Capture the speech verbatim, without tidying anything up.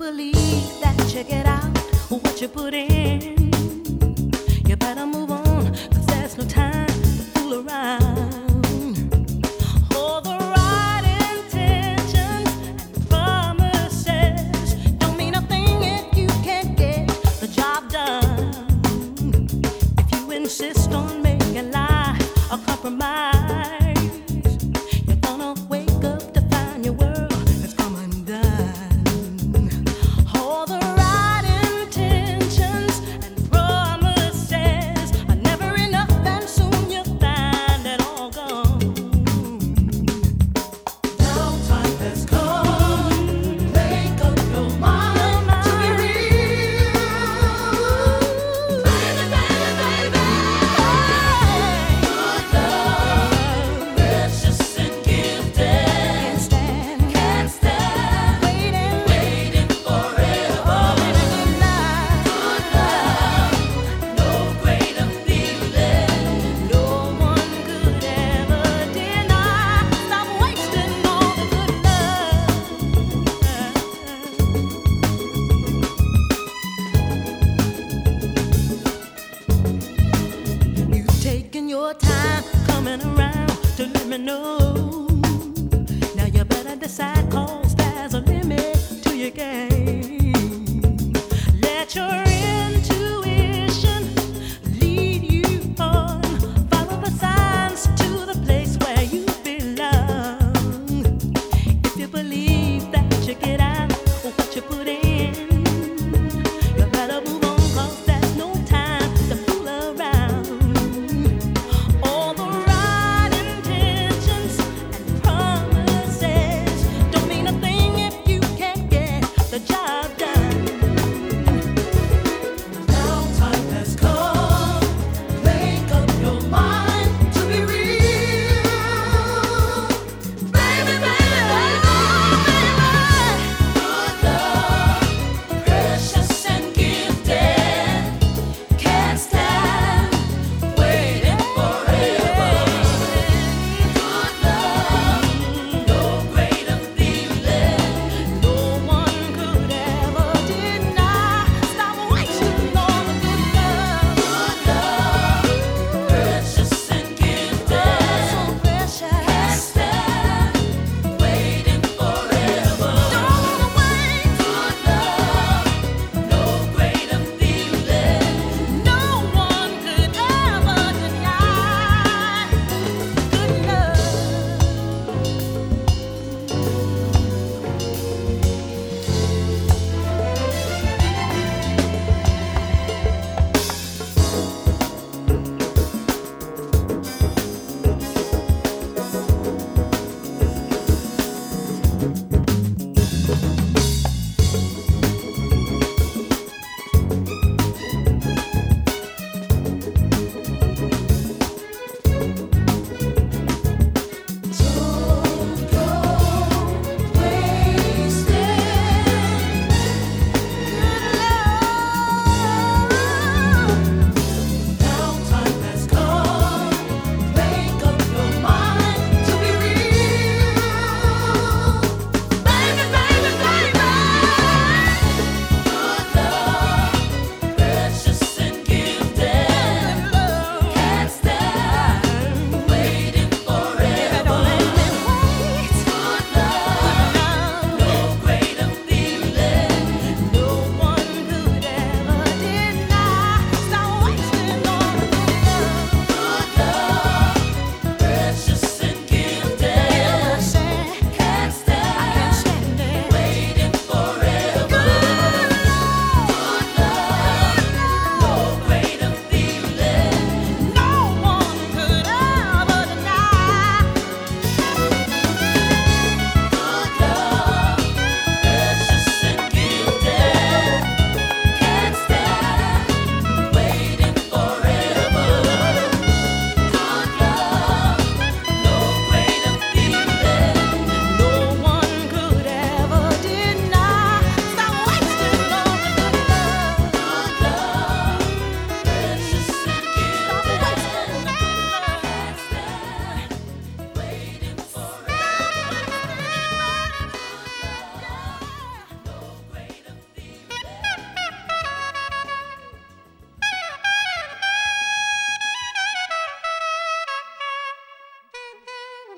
believe that you get out what you put in. You better move on, 'cause there's no time to fool around. All the right intentions and promises don't mean a thing if you can't get the job done. If you insist on making life a compromise, you're gonna wake up to find your world has come undone. All the right intentions and promises are never enough, and soon you'll find it all gone. Downtime has come. Make up your mind to be real. Baby, baby, baby. Good love, precious and gifted. Can't stand, can't stand waiting, waiting forever. Good love, no greater feeling. No one could ever deny. Stop wasting all the good love. You've taken your time coming around to let me know. Now you better decide, 'cause there's a limit to your game.